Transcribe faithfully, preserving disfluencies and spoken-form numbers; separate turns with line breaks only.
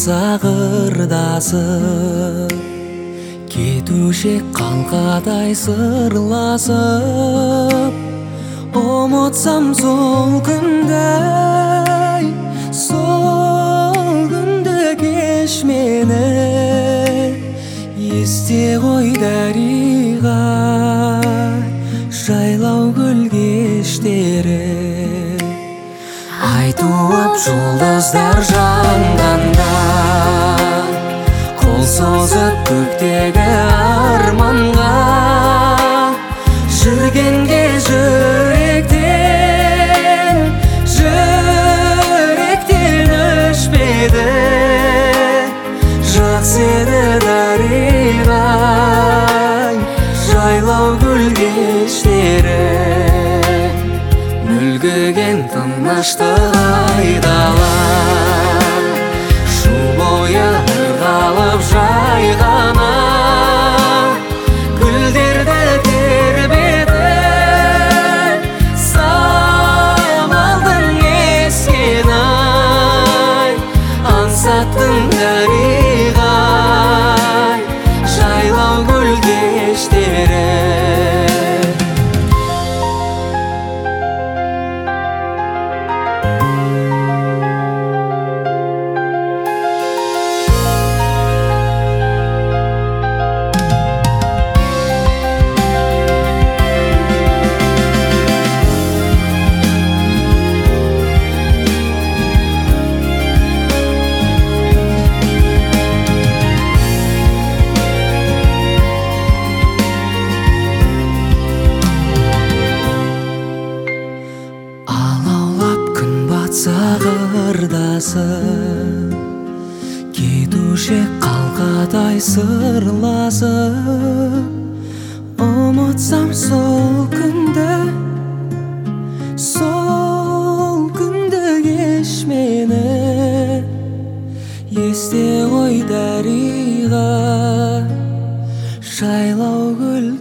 батса қырдасып, кетуші қалқадай сырласып, ұмытсам сол күнді, сол күнді кеш мені, есте ғой дариға жайлау гүл кештері. Ай туып жұлдыздар жанғанда, қол созып көктегі арманға, жүргенге жүректен, жүректен өшпеді. Жақсы еді дариға жайлау гүл кештері. Мүлгіген тыныштық айдалар, шу бойы ырғалып жайғана, гүлдерді тербетіп, самалдың ескен ай, аңсаттың дариға жайлау гүл кештері. Қырдасып, кетуші қалқадай сырласып, ұмытсам сол күнді, сол күнді кеш мені, есте ғой дариға жайлау гүл